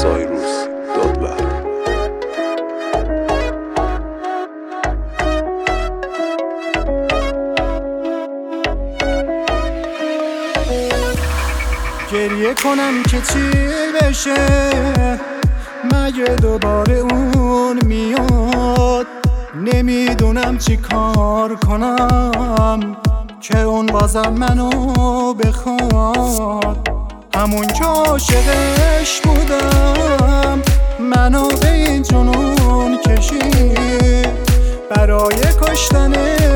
سایروس دادور. گریه کنم که چی بشه، مگه دوباره اون میاد؟ نمیدونم چی کار کنم که اون بازم منو بخواد. همون که عاشقش بودم منو به این جنون کشید، برای کشتن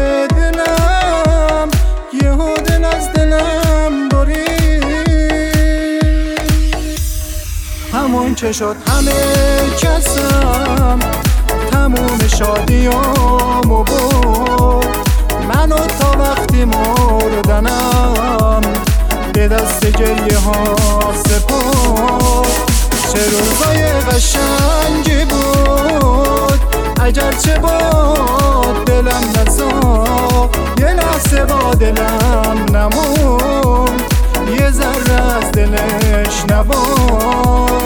دلم یهو دل از دلم برید. همون که شد همه کسم تموم شادیامو برد، منو تا وقتی مردنم به دست گریه ها سپرد. چه روزای قشنگی بود اگرچه باد دلم نزا، یه لحظه با دلم نموند، یه ذره از دلش نبود.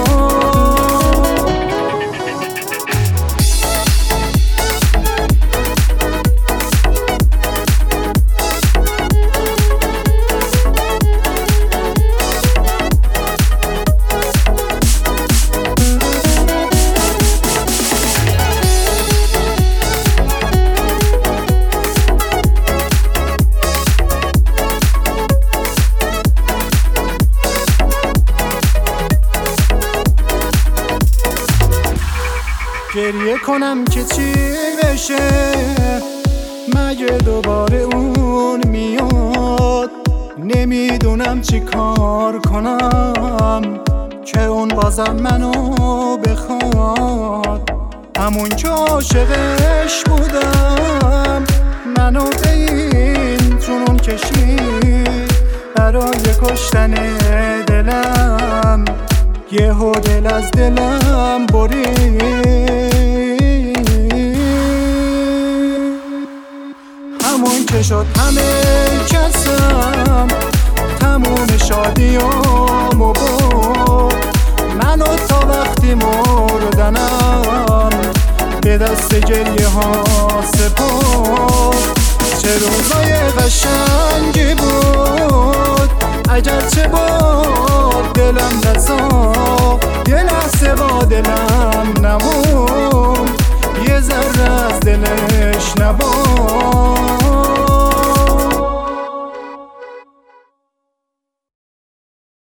گریه کنم که چی بشه، مگه دوباره اون میاد؟ نمیدونم چی کار کنم که اون بازم منو بخواد. همون که عاشقش بودم منو به این جنون کشید، برای کشتن دلم یهو دل از دلم برید. همون که شد همه کسم تموم شادیامو برد، منو تا وقتی مردنم به دست گریه ها سپرد. چه روزای قشنگی بود اگرچه باد دلم نزا، یه لحظه با دلم نموند، یه ذره از دلش نبود.